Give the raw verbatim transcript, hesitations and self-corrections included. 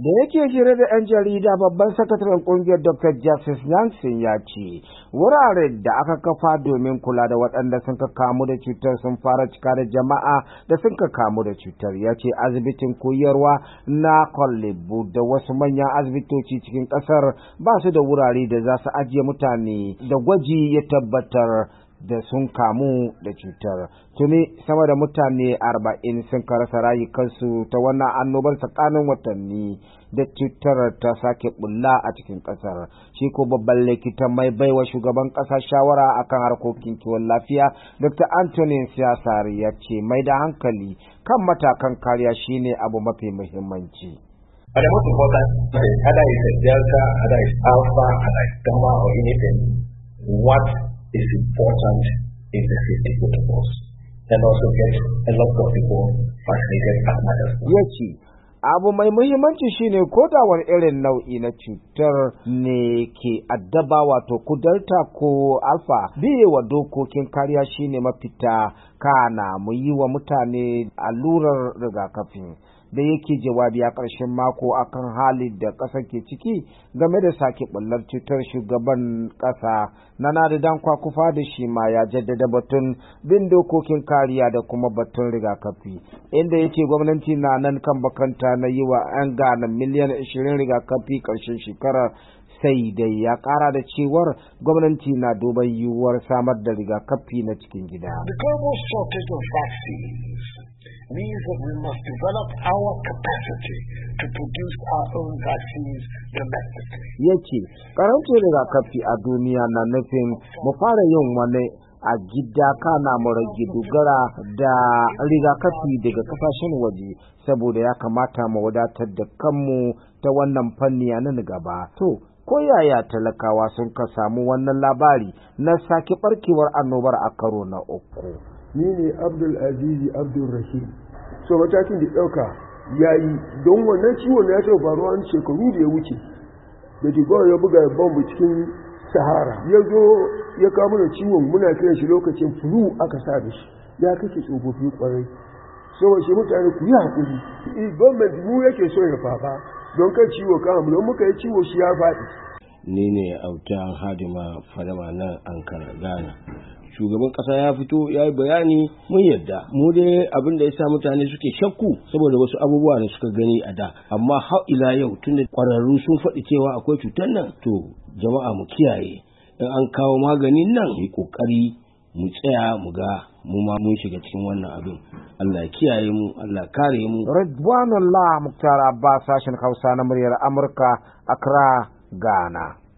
Da yake hira da 'yan jarida, babban sakataren kungiyar Doctor Justice Yansin ya ce wuraren da aka kafa domin kula da waɗanda sun ka kamu da cutar sun fara cika da jama'a da sun ka kamu da cutar. Ya ce asibitin koyarwa na Kolebu da wasu manyan asibitoci cikin ƙasar ba su da wurare da za su ajiye mutane da gwaji ya tabbatar da sun kamu da cutar. Tuni sama da mutane arba'in sun karasa rayukansu ta wannan annobar tsakanin watanni da cutar ta sake bulla a cikin kasar. Shi ko babban likita mai baiwa shugaban kasa shawara akan harkokin kiwon lafiya Doctor Anthony Siyasari ya ce mai da hankali kan matakan kariya shine abu mafi muhimmanci. But the most important is either it's a Delta, either it's Alpha, either it's Gamma or anything, what is important is the safety protocols, and also get a lot of people vaccinated as much as possible. Yace abu mai muhimmanci shine ko da wani irin nau'i na cutar ne ke addaba, wato ko Delta ko Alpha, biye wa dokokin kariya shine mafita. Kana mu yi wa mutane allurar rigakafin. Da yake jawabi a ƙarshen mako akan halin da ƙasar ke ciki game da sake ɓullar cutar, shugaban ƙasa Nana Addo Dankwa Akufo-Addo shi ma ya jaddada batun bin dokokin kariya da kuma batun rigakafi, inda yake gwamnati na nan kan bakanta na yi wa 'yan Ghana miliyan ashirin rigakafi ƙarshen shekarar. Sai dai ya ƙara da cewar gwamnati na duban yiwuwar samar da rigakafi na cikin gida. The global shortage of vaccines means that we must develop our capacity to produce our own vaccines domestically. Yace karancin rigakafi a duniya na nufin mu fara yin wani a gida, kana mu rage dogara da rigakafi daga kasashen waje, saboda ya kamata mu wadatar da kanmu ta wannan fanni a nan gaba. To ko yaya talakawa sun ka samu wannan labari na sake barkewar annobar a karo na uku? Ni ne Abdul Azizi Abdul Rashid. So matakin da ɗauka ya yi don wannan ciwon ya taɓa faruwa wani shekaru da ya wuce, da jigon ya buga bombu cikin Sahara, ya zo ya kawo mana ciwon, muna kiran shi lokacin flu aka sa da shi, ya kashe tsofaffi kwarai. So shi mutane ku yi hakuri, gwamnati mu yake so ya fafa don kan ciwo kama, don muka yi ciwo shi ya faɗi. Ni ne Autan Hadima Fadama nan Ankara, Ghana. Shugaban kasa ya fito ya yi bayani, mun yadda. Mu dai abin da ya sa mutane suke shakku saboda wasu abubuwa da suka gani a da, amma har ila yau tunda kwararru sun faɗi cewa akwai cutar nan, to jama'a mu kiyaye. In an kawo maganin nan, yi kokari mu tsaya mu ga mu ma mun shiga cikin wannan abin. Allah ya kiyaye mu, Allah kare mu. Ridwanullah Muktar Abbas, sashen Hausa na muryar Amurka, Accra, Ghana.